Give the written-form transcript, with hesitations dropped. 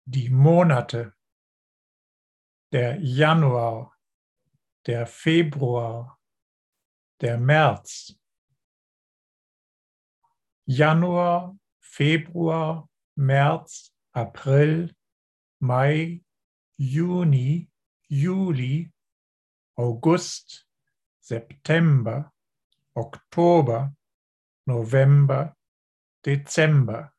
die Monate, der Januar, der Februar, der März. Januar, Februar, März, April, Mai, Juni, Juli, August, September, Oktober, November, Dezember.